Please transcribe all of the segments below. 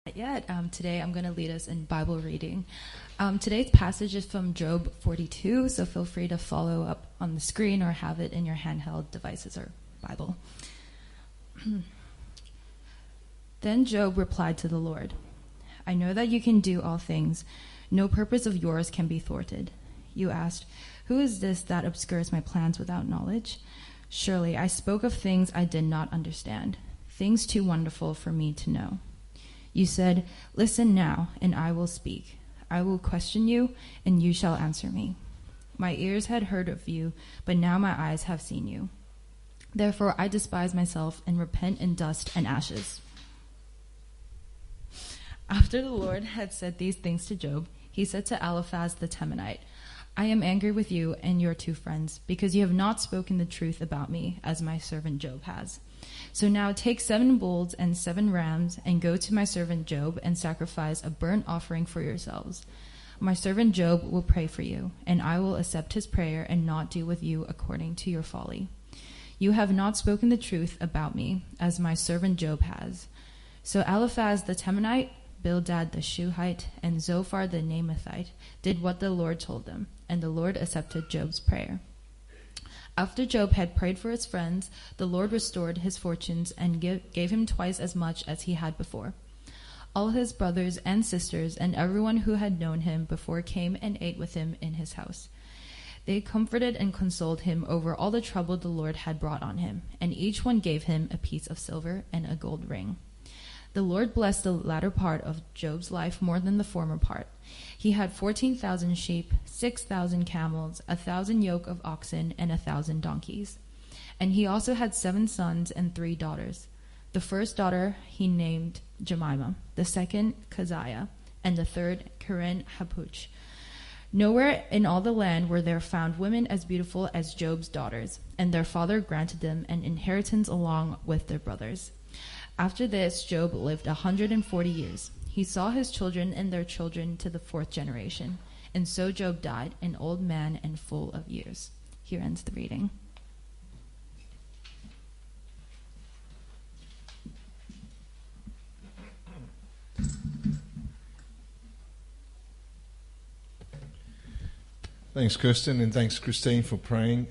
Yet. Today I'm going to lead us in Bible reading. Today's passage is from Job 42, so feel free to follow up on the screen or have it in your handheld devices or Bible. Then Job replied to the Lord, I know that you can do all things. No purpose of yours can be thwarted. You asked, who is this that obscures my plans without knowledge? Surely I spoke of things I did not understand, things too wonderful for me to know. You said, listen now, and I will speak. I will question you, and you shall answer me. My ears had heard of you, but now my eyes have seen you. Therefore I despise myself and repent in dust and ashes. After the Lord had said these things to Job, he said to Eliphaz the Temanite, I am angry with you and your two friends, because you have not spoken the truth about me, as my servant Job has. So now take 7 bulls and 7 rams, and go to my servant Job and sacrifice a burnt offering for yourselves. My servant Job will pray for you, and I will accept his prayer and not do with you according to your folly. You have not spoken the truth about me, as my servant Job has. So Eliphaz the Temanite, Bildad the Shuhite, and Zophar the Naamathite did what the Lord told them, and the Lord accepted Job's prayer. After Job had prayed for his friends, the Lord restored his fortunes and gave him twice as much as he had before. All his brothers and sisters and everyone who had known him before came and ate with him in his house. They comforted and consoled him over all the trouble the Lord had brought on him, and each one gave him a piece of silver and a gold ring. The Lord blessed the latter part of Job's life more than the former part. He had 14,000 sheep, 6,000 camels, 1,000 yoke of oxen, and 1,000 donkeys. And he also had 7 sons and 3 daughters. The first daughter he named Jemimah, the second Keziah, and the third Keren Happuch. Nowhere in all the land were there found women as beautiful as Job's daughters, and their father granted them an inheritance along with their brothers. After this, Job lived 140 years. He saw his children and their children to the 4th generation. And so Job died, an old man and full of years. Here ends the reading. Thanks, Kirsten, and thanks, Christine, for praying.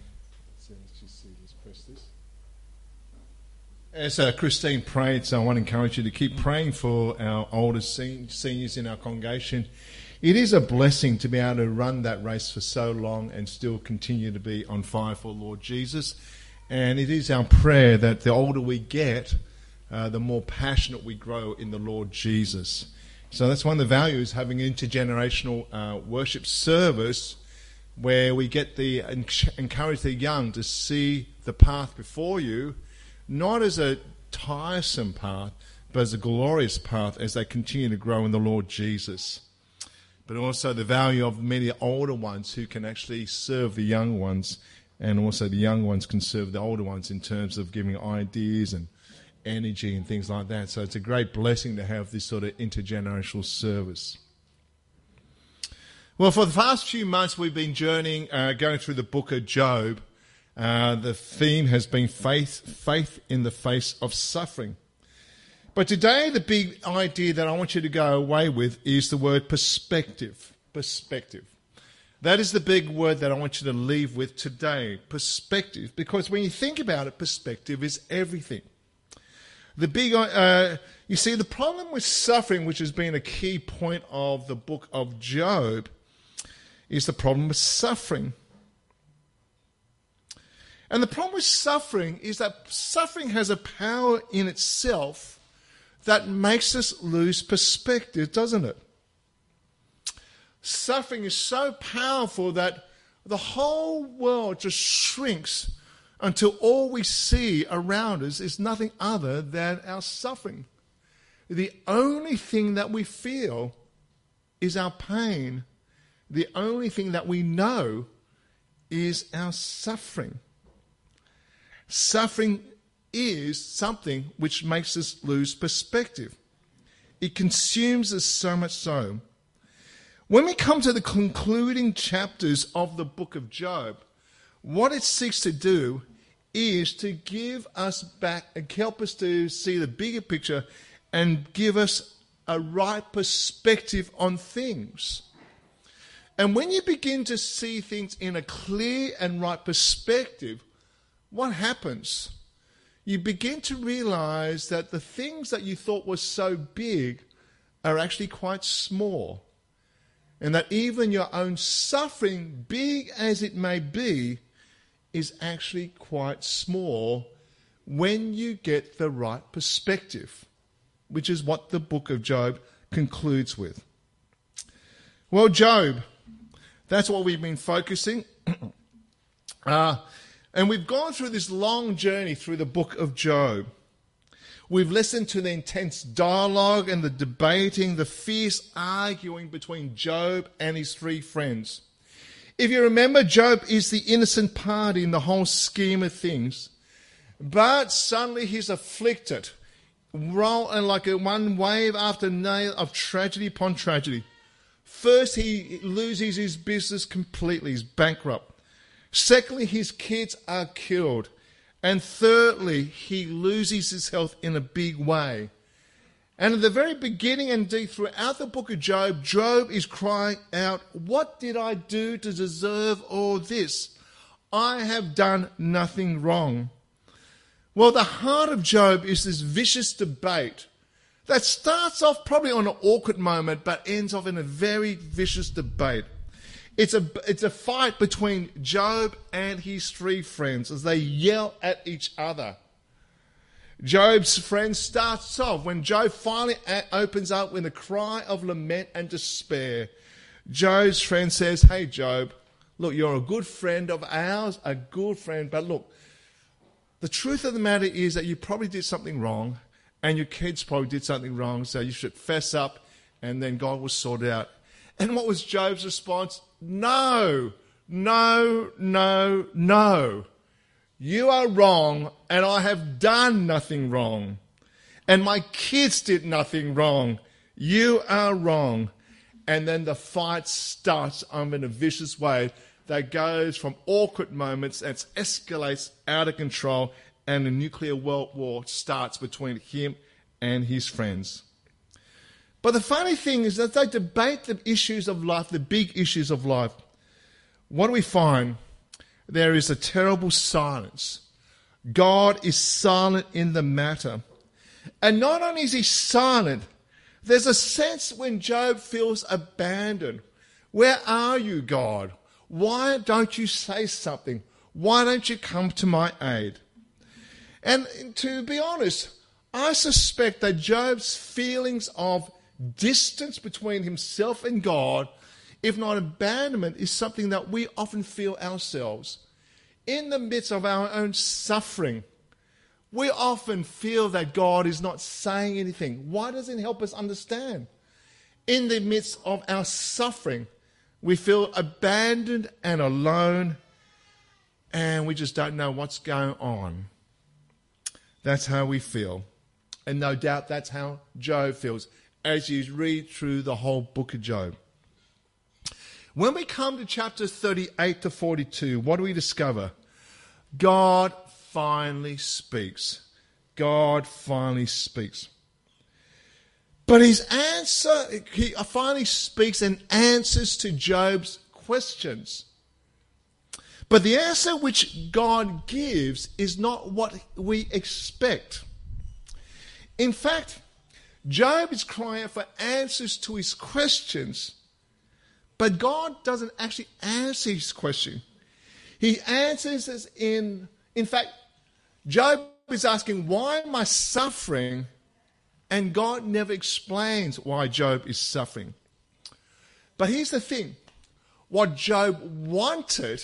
As Christine prayed, so I want to encourage you to keep praying for our older seniors in our congregation. It is a blessing to be able to run that race for so long and still continue to be on fire for Lord Jesus. And it is our prayer that the older we get, the more passionate we grow in the Lord Jesus. So that's one of the values, having intergenerational worship service, where we get the encourage the young to see the path before you, not as a tiresome path, but as a glorious path as they continue to grow in the Lord Jesus. But also the value of many older ones who can actually serve the young ones, and also the young ones can serve the older ones in terms of giving ideas and energy and things like that. So it's a great blessing to have this sort of intergenerational service. Well, for the past few months we've been journeying, going through the book of Job. The theme has been faith in the face of suffering. But today the big idea that I want you to go away with is the word perspective. Perspective. That is the big word that I want you to leave with today. Perspective. Because when you think about it, perspective is everything. You see, the problem with suffering, which has been a key point of the book of Job, is the problem with suffering. And the problem with suffering is that suffering has a power in itself that makes us lose perspective, doesn't it? Suffering is so powerful that the whole world just shrinks until all we see around us is nothing other than our suffering. The only thing that we feel is our pain. The only thing that we know is our suffering. Suffering is something which makes us lose perspective. It consumes us so much so. When we come to the concluding chapters of the book of Job, what it seeks to do is to give us back and help us to see the bigger picture and give us a right perspective on things. And when you begin to see things in a clear and right perspective, what happens? You begin to realize that the things that you thought were so big are actually quite small. And that even your own suffering, big as it may be, is actually quite small when you get the right perspective, which is what the book of Job concludes with. Well, Job, that's what we've been focusing. And we've gone through this long journey through the book of Job. We've listened to the intense dialogue and the debating, the fierce arguing between Job and his three friends. If you remember, Job is the innocent party in the whole scheme of things. But suddenly he's afflicted, rolling like one wave after another of tragedy upon tragedy. First, he loses his business completely. He's bankrupt. Secondly, his kids are killed. And thirdly, he loses his health in a big way. And at the very beginning and indeed throughout the book of Job, Job is crying out, "What did I do to deserve all this? I have done nothing wrong." Well, the heart of Job is this vicious debate that starts off probably on an awkward moment but ends off in a very vicious debate. It's a fight between Job and his three friends as they yell at each other. Job's friend starts off when Job finally opens up with a cry of lament and despair. Job's friend says, "Hey, Job, look, you're a good friend of ours, a good friend, but look, the truth of the matter is that you probably did something wrong and your kids probably did something wrong, so you should fess up and then God will sort it out." And what was Job's response? No, no, no, no. You are wrong and I have done nothing wrong. And my kids did nothing wrong. You are wrong. And then the fight starts in a vicious way that goes from awkward moments and escalates out of control, and a nuclear world war starts between him and his friends. But the funny thing is that they debate the issues of life, the big issues of life. What do we find? There is a terrible silence. God is silent in the matter. And not only is he silent, there's a sense when Job feels abandoned. Where are you, God? Why don't you say something? Why don't you come to my aid? And to be honest, I suspect that Job's feelings of distance between himself and God, if not abandonment, is something that we often feel ourselves. In the midst of our own suffering, we often feel that God is not saying anything. Why doesn't he help us understand? In the midst of our suffering, we feel abandoned and alone, and we just don't know what's going on. That's how we feel. And no doubt that's how Job feels as you read through the whole book of Job. When we come to chapters 38 to 42, what do we discover? God finally speaks. God finally speaks. But his answer, he finally speaks and answers to Job's questions. But the answer which God gives is not what we expect. In fact, Job is crying for answers to his questions, but God doesn't actually answer his question. He answers us in fact, Job is asking, why am I suffering? And God never explains why Job is suffering. But here's the thing. What Job wanted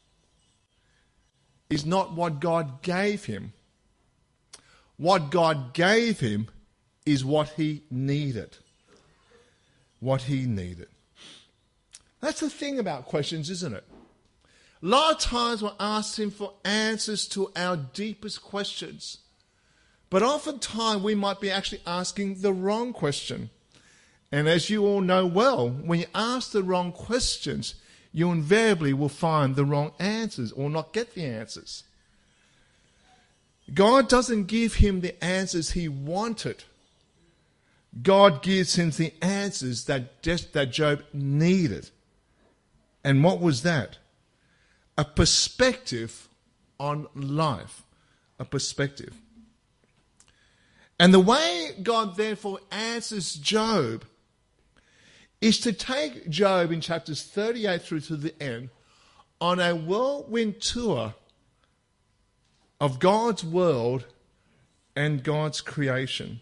is not what God gave him. What God gave him is what he needed. What he needed. That's the thing about questions, isn't it? A lot of times we're asking for answers to our deepest questions. But oftentimes we might be actually asking the wrong question. And as you all know well, when you ask the wrong questions, you invariably will find the wrong answers or not get the answers. God doesn't give him the answers he wanted. God gives him the answers that Job needed. And what was that? A perspective on life. A perspective. And the way God therefore answers Job is to take Job in chapters 38 through to the end on a whirlwind tour of God's world and God's creation.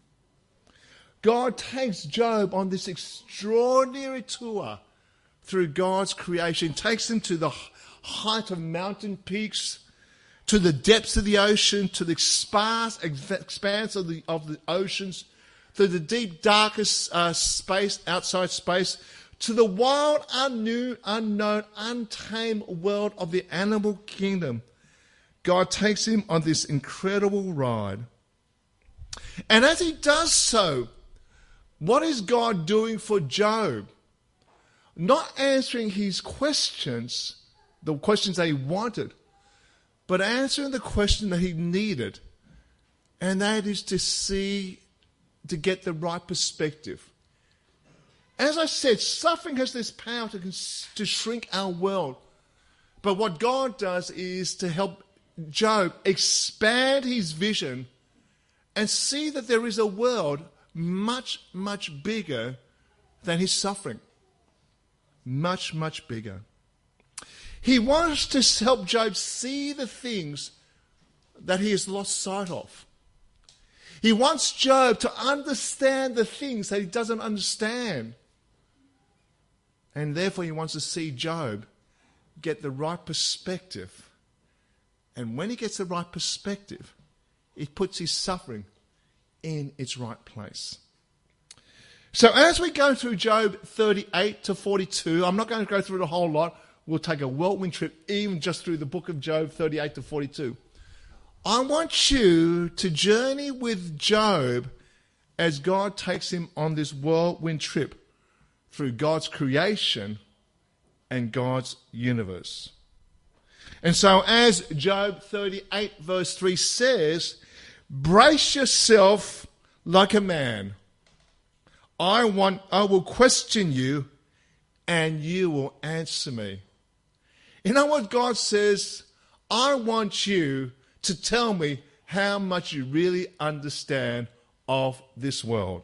God takes Job on this extraordinary tour through God's creation, takes him to the height of mountain peaks, to the depths of the ocean, to the expanse of the oceans, to the deep, darkest space, outside space, to the wild, unknown, untamed world of the animal kingdom. God takes him on this incredible ride. And as he does so, what is God doing for Job? Not answering his questions, the questions that he wanted, but answering the question that he needed. And that is to get the right perspective. As I said, suffering has this power to shrink our world. But what God does is to help Job expand his vision and see that there is a world much, much bigger than his suffering. Much, much bigger. He wants to help Job see the things that he has lost sight of. He wants Job to understand the things that he doesn't understand. And therefore he wants to see Job get the right perspective. And when he gets the right perspective, it puts his suffering in its right place. So as we go through Job 38 to 42, I'm not going to go through the whole lot. We'll take a whirlwind trip even just through the book of Job 38 to 42. I want you to journey with Job as God takes him on this whirlwind trip through God's creation and God's universe. And so as Job 38 verse 3 says, brace yourself like a man. I will question you and you will answer me. You know what God says? I want you to tell me how much you really understand of this world.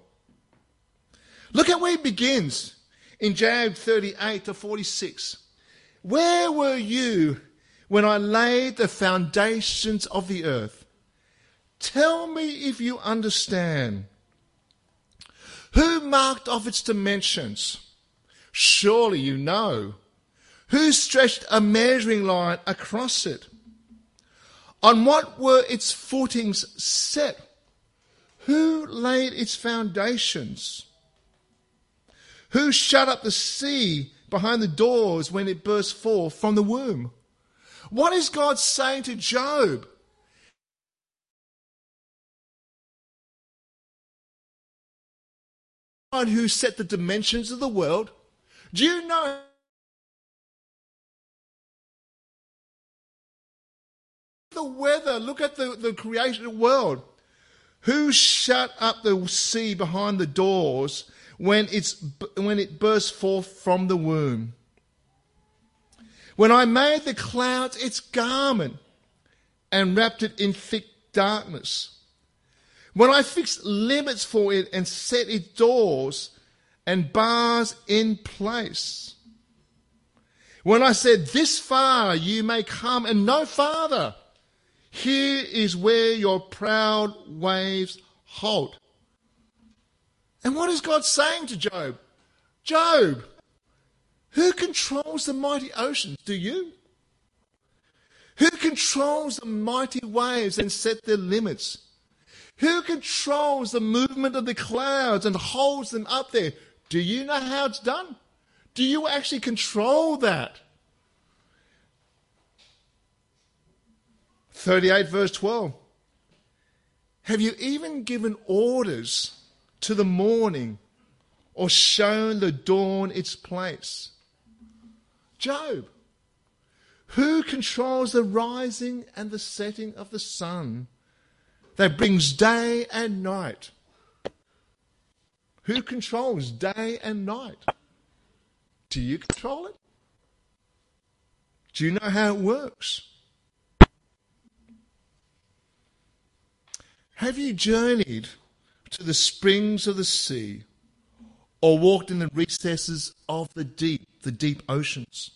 Look at where he begins in Job 38 to 46. Where were you when I laid the foundations of the earth? Tell me if you understand. Who marked off its dimensions? Surely you know. Who stretched a measuring line across it? On what were its footings set? Who laid its foundations? Who shut up the sea behind the doors when it burst forth from the womb? What is God saying to Job? God who set the dimensions of the world. Do you know the weather? Look at the creation of the world. Who shut up the sea behind the doors when it burst forth from the womb? When I made the clouds its garment and wrapped it in thick darkness. When I fixed limits for it and set its doors and bars in place. When I said, this far you may come and no farther. Here is where your proud waves halt. And what is God saying to Job? Job, who controls the mighty oceans? Do you? Who controls the mighty waves and set their limits? Who controls the movement of the clouds and holds them up there? Do you know how it's done? Do you actually control that? 38 verse 12. Have you even given orders to the morning or shown the dawn its place? Job, who controls the rising and the setting of the sun that brings day and night? Who controls day and night? Do you control it? Do you know how it works? Have you journeyed to the springs of the sea, or walked in the recesses of the deep oceans?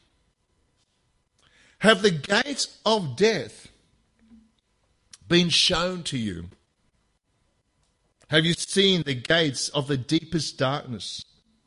Have the gates of death been shown to you? Have you seen the gates of the deepest darkness?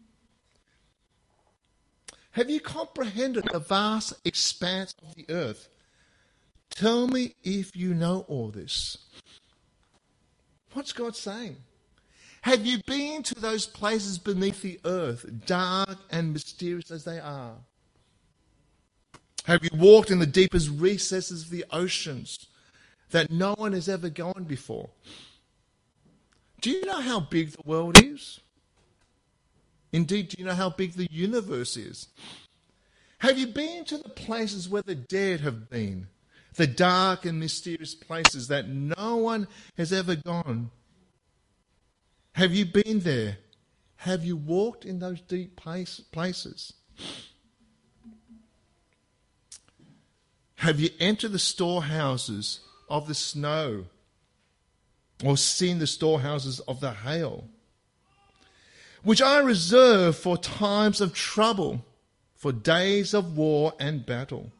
Have you comprehended the vast expanse of the earth? Tell me if you know all this. What's God saying? Have you been to those places beneath the earth, dark and mysterious as they are? Have you walked in the deepest recesses of the oceans that no one has ever gone before? Do you know how big the world is? Indeed, do you know how big the universe is? Have you been to the places where the dead have been? The dark and mysterious places that no one has ever gone? Have you been there? Have you walked in those deep places? Have you entered the storehouses of the snow, or seen the storehouses of the hail, which I reserve for times of trouble, for days of war and battle?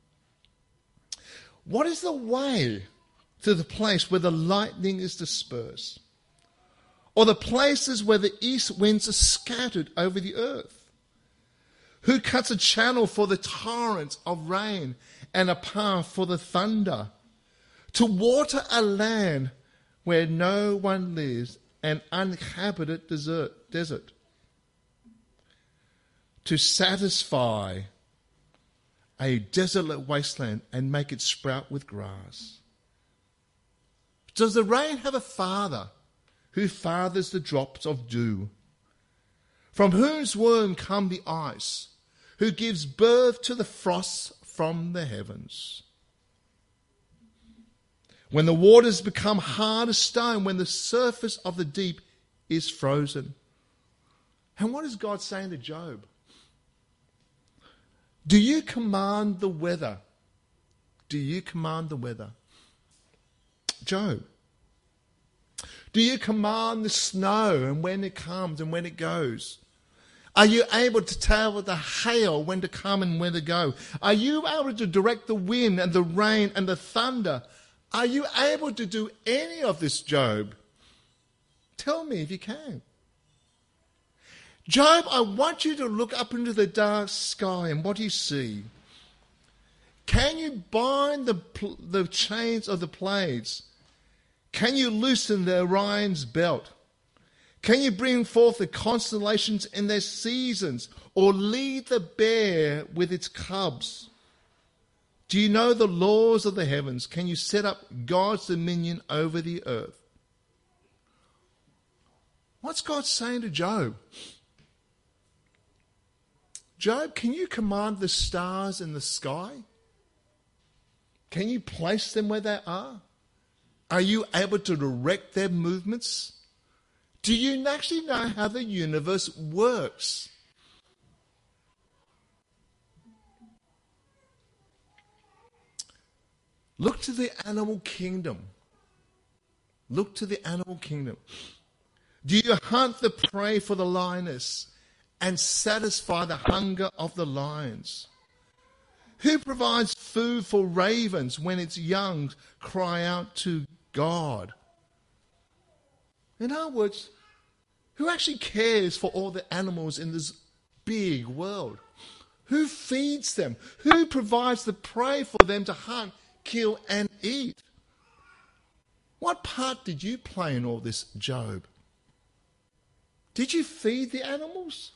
What is the way to the place where the lightning is dispersed, or the places where the east winds are scattered over the earth? Who cuts a channel for the torrents of rain and a path for the thunder, to water a land where no one lives, an uninhabited desert, to satisfy a desolate wasteland and make it sprout with grass? Does the rain have a father who fathers the drops of dew, from whose womb come the ice, who gives birth to the frosts from the heavens? When the waters become hard as stone, when the surface of the deep is frozen. And what is God saying to Job? Do you command the weather? Do you command the weather? Job. Do you command the snow and when it comes and when it goes? Are you able to tell the hail when to come and when to go? Are you able to direct the wind and the rain and the thunder? Are you able to do any of this, Job? Tell me if you can. Job, I want you to look up into the dark sky, and what do you see? Can you bind the chains of the Pleiades? Can you loosen the Orion's belt? Can you bring forth the constellations in their seasons, or lead the bear with its cubs? Do you know the laws of the heavens? Can you set up God's dominion over the earth? What's God saying to Job? Job, can you command the stars in the sky? Can you place them where they are? Are you able to direct their movements? Do you actually know how the universe works? Look to the animal kingdom. Look to the animal kingdom. Do you hunt the prey for the lioness and satisfy the hunger of the lions? Who provides food for ravens when its young cry out to God? In other words, who actually cares for all the animals in this big world? Who feeds them? Who provides the prey for them to hunt, kill, and eat? What part did you play in all this, Job? Did you feed the animals?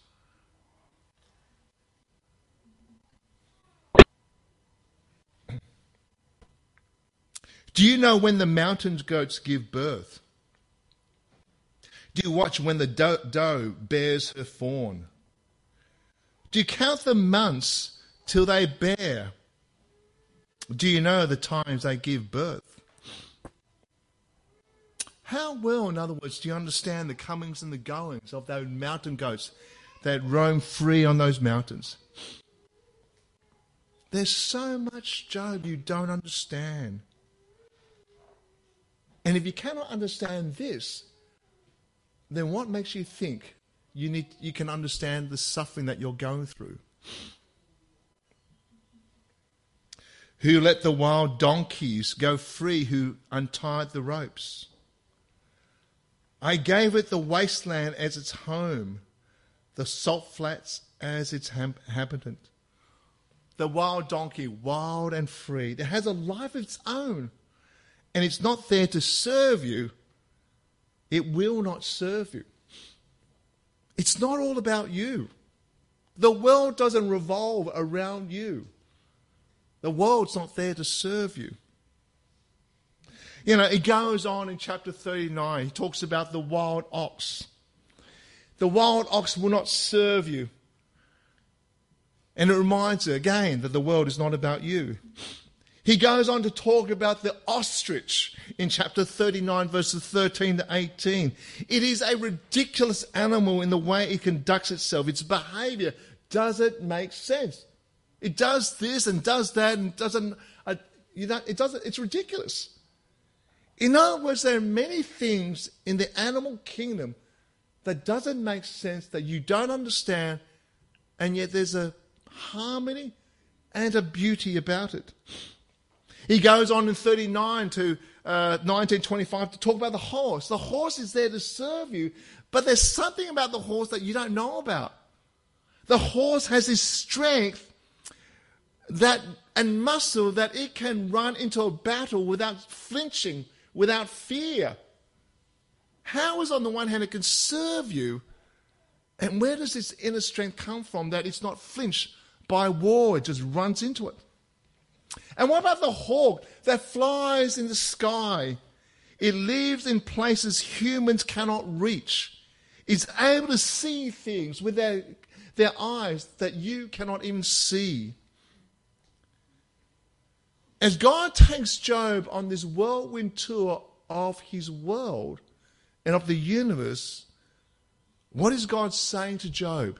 Do you know when the mountain goats give birth? Do you watch when the doe bears her fawn? Do you count the months till they bear? Do you know the times they give birth? How well, in other words, do you understand the comings and the goings of those mountain goats that roam free on those mountains? There's so much, Job, you don't understand. And if you cannot understand this, then what makes you think you can understand the suffering that you're going through? Who let the wild donkeys go free, who untied the ropes? I gave it the wasteland as its home, the salt flats as its habitant. The wild donkey, wild and free, it has a life of its own. And it's not there to serve you. It will not serve you. It's not all about you. The world doesn't revolve around you. The world's not there to serve you. You know, it goes on in chapter 39. He talks about the wild ox. The wild ox will not serve you. And it reminds her again that the world is not about you. He goes on to talk about the ostrich in chapter 39, verses 13 to 18. It is a ridiculous animal in the way it conducts itself. Its behavior doesn't make sense. It does this and does that and doesn't, it's ridiculous. In other words, there are many things in the animal kingdom that doesn't make sense, that you don't understand, and yet there's a harmony and a beauty about it. He goes on in 39 to 19:25 to talk about the horse. The horse is there to serve you, but there's something about the horse that you don't know about. The horse has this strength and muscle that it can run into a battle without flinching, without fear. How is, on the one hand, it can serve you, and where does this inner strength come from that it's not flinched by war, it just runs into it? And what about the hawk that flies in the sky? It lives in places humans cannot reach. It's able to see things with their eyes that you cannot even see. As God takes Job on this whirlwind tour of his world and of the universe, what is God saying to Job?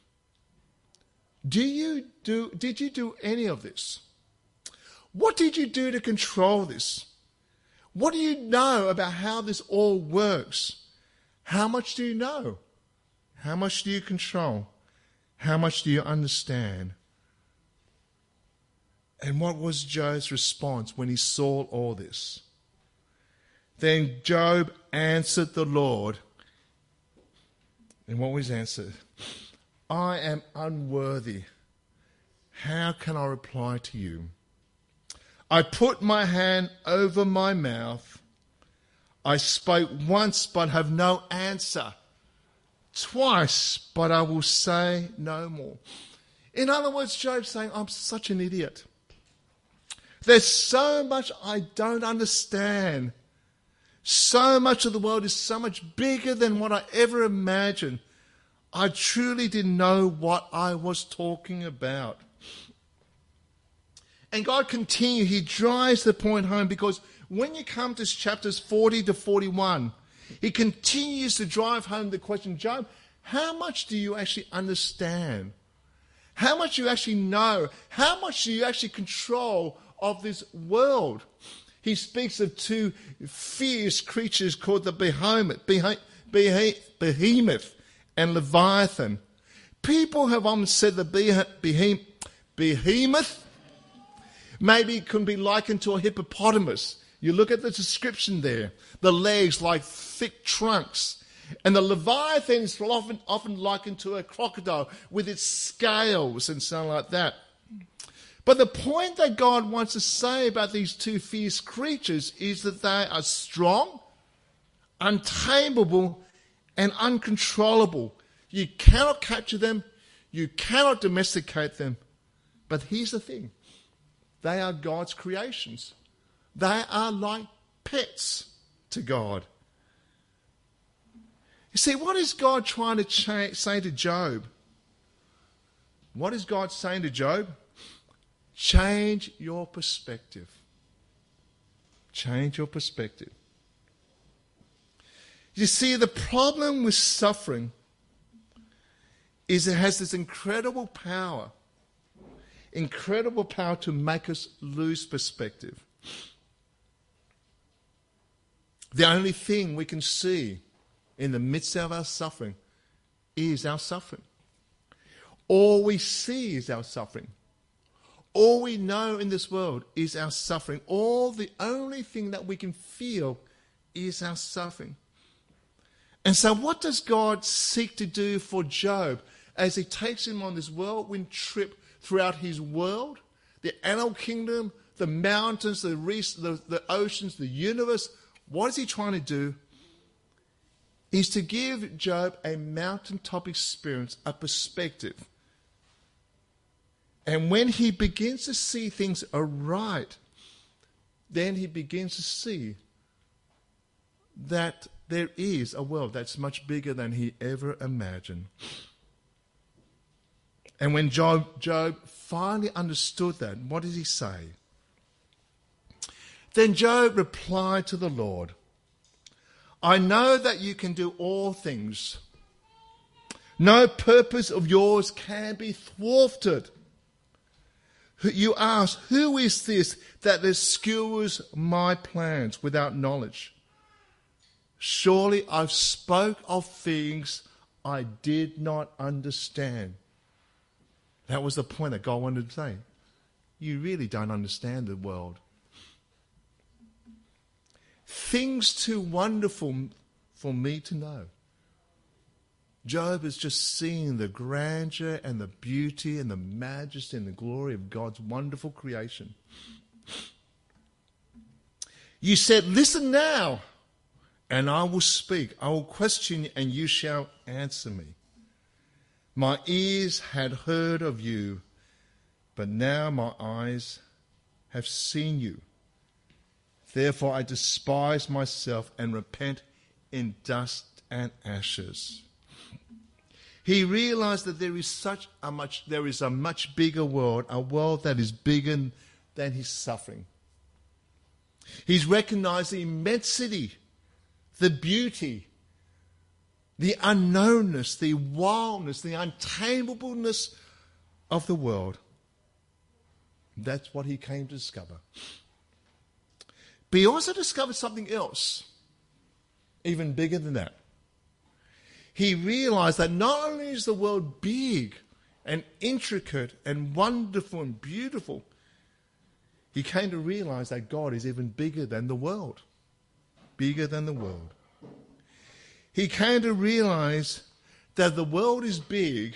Did you do any of this? What did you do to control this? What do you know about how this all works? How much do you know? How much do you control? How much do you understand? And what was Job's response when he saw all this? Then Job answered the Lord. And what was his answer? I am unworthy. How can I reply to you? I put my hand over my mouth. I spoke once, but have no answer. Twice, but I will say no more. In other words, Job's saying, I'm such an idiot. There's so much I don't understand. So much of the world is so much bigger than what I ever imagined. I truly didn't know what I was talking about. And God continues, he drives the point home, because when you come to chapters 40 to 41, he continues to drive home the question, Job, how much do you actually understand? How much do you actually know? How much do you actually control of this world? He speaks of two fierce creatures called the Behemoth and Leviathan. People have often said the Behemoth maybe it can be likened to a hippopotamus. You look at the description there. The legs like thick trunks. And the Leviathan is often likened to a crocodile with its scales and something like that. But the point that God wants to say about these two fierce creatures is that they are strong, untamable, and uncontrollable. You cannot capture them. You cannot domesticate them. But here's the thing. They are God's creations. They are like pets to God. You see, what is God trying to say to Job? What is God saying to Job? Change your perspective. Change your perspective. You see, the problem with suffering is it has this incredible power to make us lose perspective. The only thing we can see in the midst of our suffering is our suffering. All we see is our suffering. All we know in this world is our suffering. The only thing that we can feel is our suffering. And so what does God seek to do for Job as he takes him on this whirlwind trip throughout his world, the animal kingdom, the mountains, the oceans, the universe? What is he trying to do? Is to give Job a mountaintop experience, a perspective. And when he begins to see things aright, then he begins to see that there is a world that's much bigger than he ever imagined. And when Job finally understood that, what did he say? Then Job replied to the Lord, I know that you can do all things. No purpose of yours can be thwarted. You ask, who is this that obscures my plans without knowledge? Surely I've spoke of things I did not understand. That was the point that God wanted to say. You really don't understand the world. Things too wonderful for me to know. Job is just seeing the grandeur and the beauty and the majesty and the glory of God's wonderful creation. You said, listen now, and I will speak. I will question you, and you shall answer me. My ears had heard of you, but now my eyes have seen you. Therefore I despise myself and repent in dust and ashes. He realized that there is a much bigger world, a world that is bigger than his suffering. He's recognized the immensity, the beauty, the unknownness, the wildness, the untamableness of the world. That's what he came to discover. But he also discovered something else, even bigger than that. He realized that not only is the world big and intricate and wonderful and beautiful, he came to realize that God is even bigger than the world. Bigger than the world. He came to realize that the world is big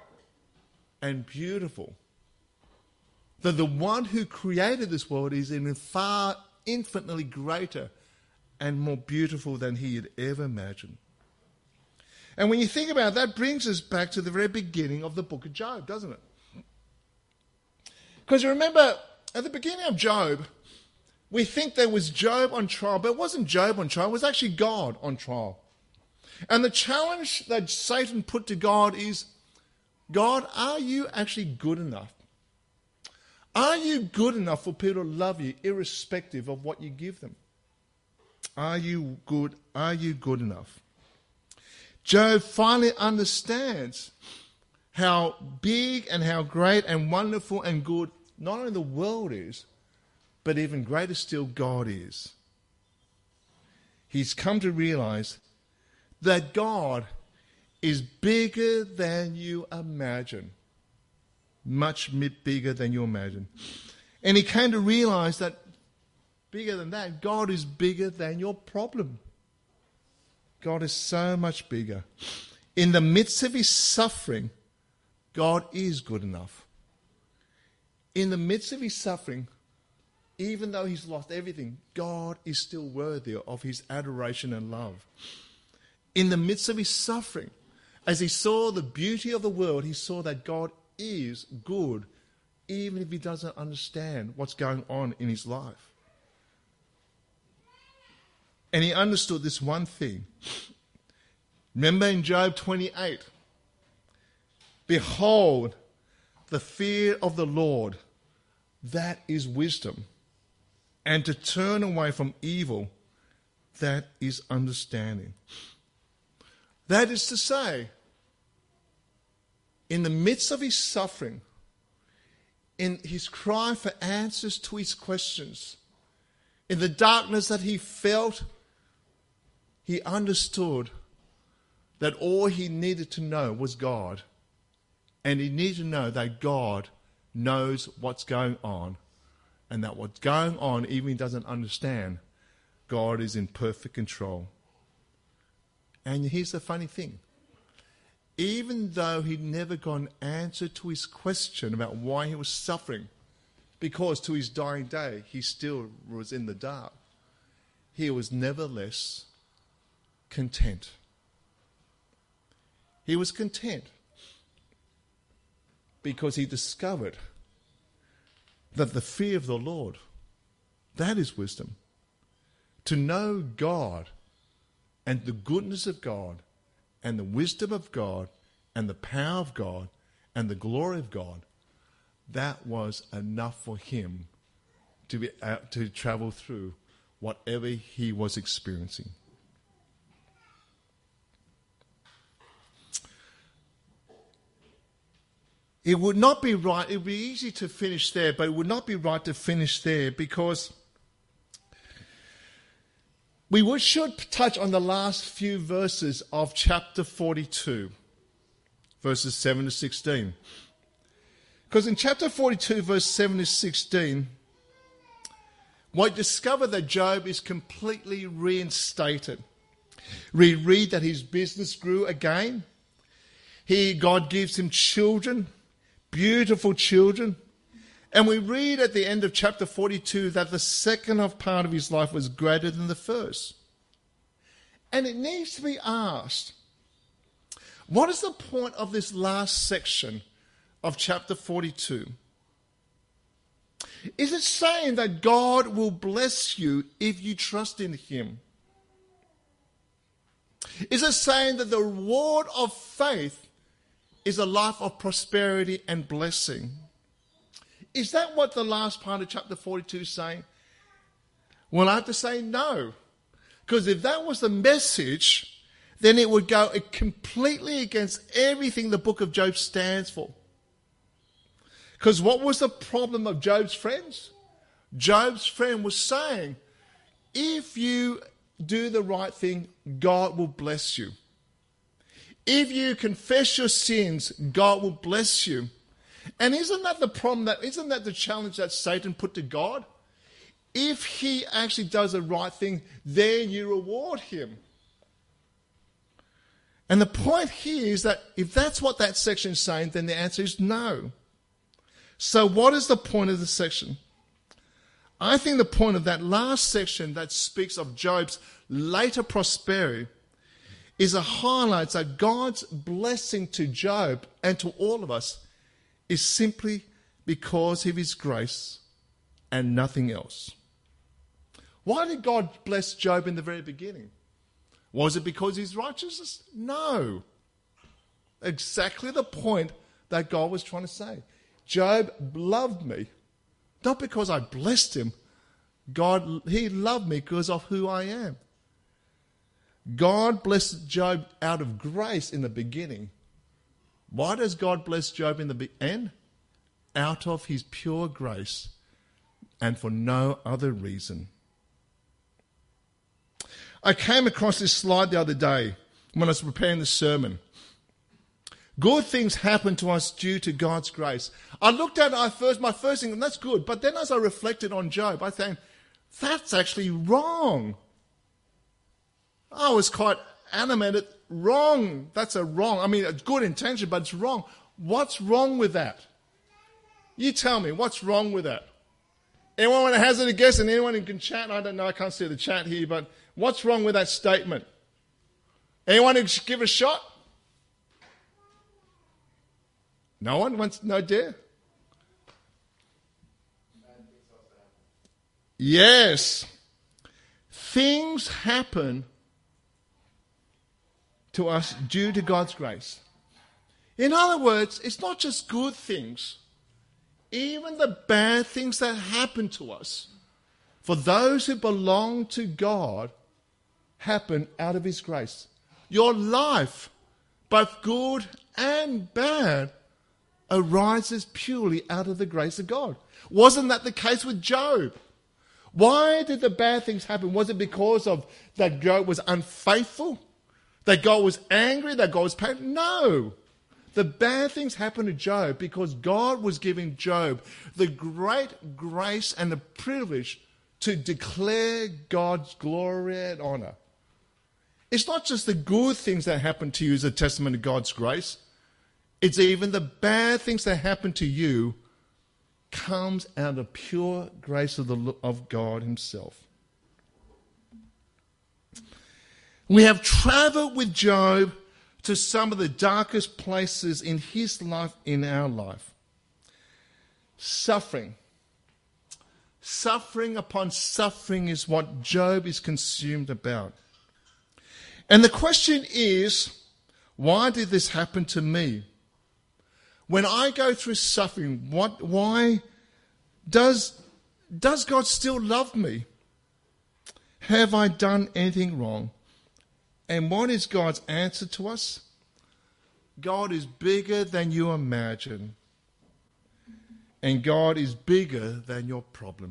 and beautiful. That the one who created this world is in far infinitely greater and more beautiful than he had ever imagined. And when you think about it, that brings us back to the very beginning of the book of Job, doesn't it? Because you remember, at the beginning of Job, we think there was Job on trial, but it wasn't Job on trial, it was actually God on trial. And the challenge that Satan put to God is, God, are you actually good enough? Are you good enough for people to love you irrespective of what you give them? Are you good enough? Job finally understands how big and how great and wonderful and good not only the world is, but even greater still God is. He's come to realize that God is bigger than you imagine. Much bigger than you imagine. And he came to realize that bigger than that, God is bigger than your problem. God is so much bigger. In the midst of his suffering, God is good enough. In the midst of his suffering, even though he's lost everything, God is still worthy of his adoration and love. In the midst of his suffering, as he saw the beauty of the world, he saw that God is good, even if he doesn't understand what's going on in his life. And he understood this one thing. Remember in Job 28, behold, the fear of the Lord, that is wisdom, and to turn away from evil, that is understanding. That is to say, in the midst of his suffering, in his cry for answers to his questions, in the darkness that he felt, he understood that all he needed to know was God. And he needed to know that God knows what's going on, and that what's going on, even if he doesn't understand, God is in perfect control. And here's the funny thing. Even though he'd never got an answer to his question about why he was suffering, because to his dying day he still was in the dark, he was nevertheless content. He was content because he discovered that the fear of the Lord, that is wisdom. To know God and the goodness of God and the wisdom of God and the power of God and the glory of God, that was enough for him to travel through whatever he was experiencing. It would not be right, it would be easy to finish there, but it would not be right to finish there, because we should touch on the last few verses of chapter 42, verses 7 to 16. Because in chapter 42, verse 7 to 16, we discover that Job is completely reinstated. We read that his business grew again. God gives him children, beautiful children. And we read at the end of chapter 42 that the second part of his life was greater than the first. And it needs to be asked, what is the point of this last section of chapter 42? Is it saying that God will bless you if you trust in him? Is it saying that the reward of faith is a life of prosperity and blessing? Is that what the last part of chapter 42 is saying? Well, I have to say no. Because if that was the message, then it would go completely against everything the book of Job stands for. Because what was the problem of Job's friends? Job's friend was saying, if you do the right thing, God will bless you. If you confess your sins, God will bless you. And isn't that the problem, isn't that the challenge that Satan put to God? If he actually does the right thing, then you reward him. And the point here is that if that's what that section is saying, then the answer is no. So what is the point of the section? I think the point of that last section that speaks of Job's later prosperity is a highlight that God's blessing to Job and to all of us is simply because of his grace and nothing else. Why did God bless Job in the very beginning? Was it because of his righteousness? No. Exactly the point that God was trying to say. Job loved me, not because I blessed him. He loved me because of who I am. God blessed Job out of grace in the beginning. Why does God bless Job in the end? Out of his pure grace and for no other reason. I came across this slide the other day when I was preparing the sermon. Good things happen to us due to God's grace. I looked at it my first thing, and that's good. But then as I reflected on Job, I think, that's actually wrong. I was quite animated. Wrong. That's a wrong. I mean, it's good intention, but it's wrong. What's wrong with that? You tell me, what's wrong with that? Anyone want to hazard a guess? And anyone who can chat? I don't know, I can't see the chat here, but what's wrong with that statement? Anyone who should give a shot? No one wants, no dare? Yes. Things happen to us due to God's grace. In other words, it's not just good things. Even the bad things that happen to us, for those who belong to God, happen out of his grace. Your life, both good and bad, arises purely out of the grace of God. Wasn't that the case with Job? Why did the bad things happen? Was it because of that Job was unfaithful? That God was angry? That God was painful? No. The bad things happened to Job because God was giving Job the great grace and the privilege to declare God's glory and honor. It's not just the good things that happen to you as a testament of God's grace. It's even the bad things that happen to you comes out of pure grace of God himself. We have traveled with Job to some of the darkest places in his life, in our life. Suffering. Suffering upon suffering is what Job is consumed about. And the question is, why did this happen to me? When I go through suffering, why does God still love me? Have I done anything wrong? And what is God's answer to us? God is bigger than you imagine. And God is bigger than your problem.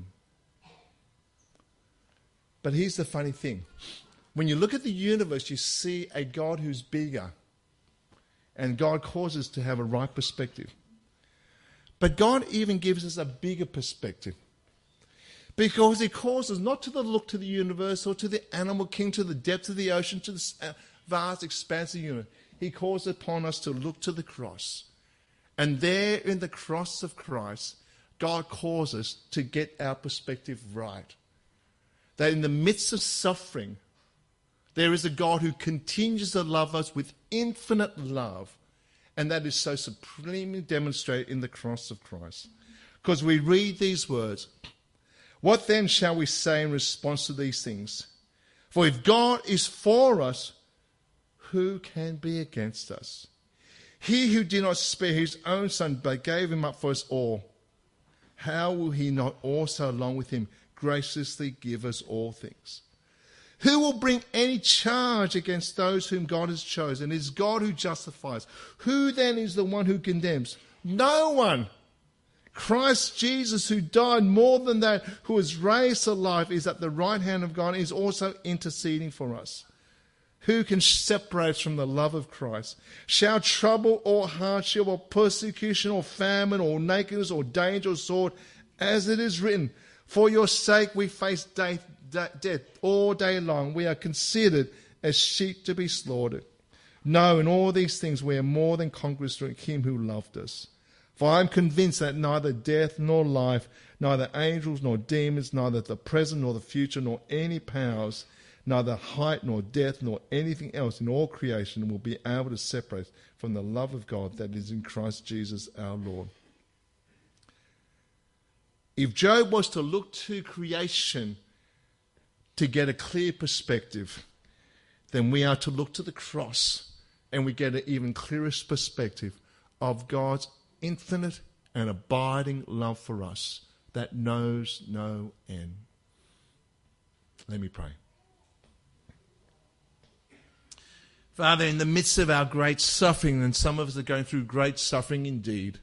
But here's the funny thing. When you look at the universe, you see a God who's bigger. And God causes us to have a right perspective. But God even gives us a bigger perspective. Because he calls us not to look to the universe or to the animal kingdom, to the depths of the ocean, to the vast expanse of the universe. He calls upon us to look to the cross. And there in the cross of Christ, God calls us to get our perspective right. That in the midst of suffering, there is a God who continues to love us with infinite love. And that is so supremely demonstrated in the cross of Christ. Because we read these words, what then shall we say in response to these things? For if God is for us, who can be against us? He who did not spare his own son, but gave him up for us all, how will he not also along with him graciously give us all things? Who will bring any charge against those whom God has chosen? It is God who justifies. Who then is the one who condemns? No one. Christ Jesus, who died, more than that, who was raised to life, is at the right hand of God and is also interceding for us. Who can separate us from the love of Christ? Shall trouble or hardship or persecution or famine or nakedness or danger or sword, as it is written, for your sake we face death all day long. We are considered as sheep to be slaughtered. No, in all these things we are more than conquerors through him who loved us. For I am convinced that neither death nor life, neither angels nor demons, neither the present nor the future, nor any powers, neither height nor depth nor anything else in all creation will be able to separate us from the love of God that is in Christ Jesus our Lord. If Job was to look to creation to get a clear perspective, then we are to look to the cross and we get an even clearer perspective of God's infinite and abiding love for us that knows no end. Let me pray. Father, in the midst of our great suffering, and some of us are going through great suffering indeed,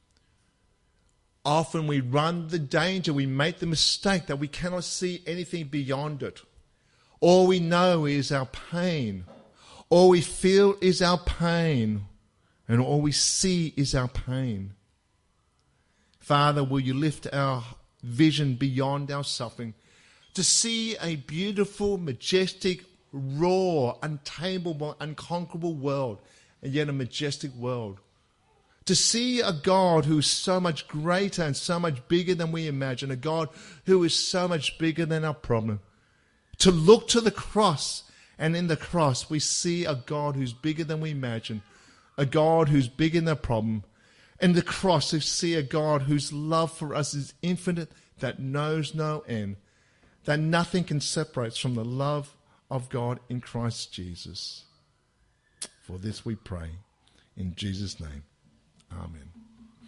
often we run the danger, we make the mistake that we cannot see anything beyond it. All we know is our pain. All we feel is our pain. And all we see is our pain. Father, will you lift our vision beyond our suffering to see a beautiful, majestic, raw, untamable, unconquerable world, and yet a majestic world. To see a God who is so much greater and so much bigger than we imagine, a God who is so much bigger than our problem. To look to the cross, and in the cross we see a God who's bigger than we imagine, a God who's bigger than our problem. In the cross we see a God whose love for us is infinite, that knows no end, that nothing can separate us from the love of God in Christ Jesus. For this we pray in Jesus' name. Amen.